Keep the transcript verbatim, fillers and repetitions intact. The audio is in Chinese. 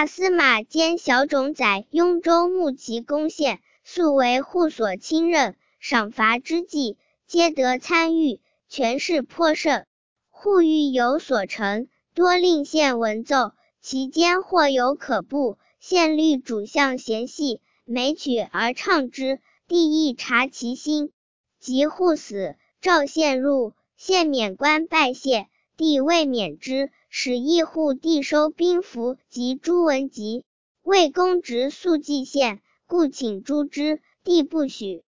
大司马兼小冢宰雍州牧其攻陷，素为户所亲任，赏罚之际，皆得参与，权势颇盛。户欲有所成，多令县闻奏，其间或有可怖，县律主相嫌隙，每取而唱之，帝亦察其心。及户死，赵县入，县免官拜谢，帝未免之，使议户帝收兵符及朱文集。魏公直速蓟县，故请诛之，帝不许。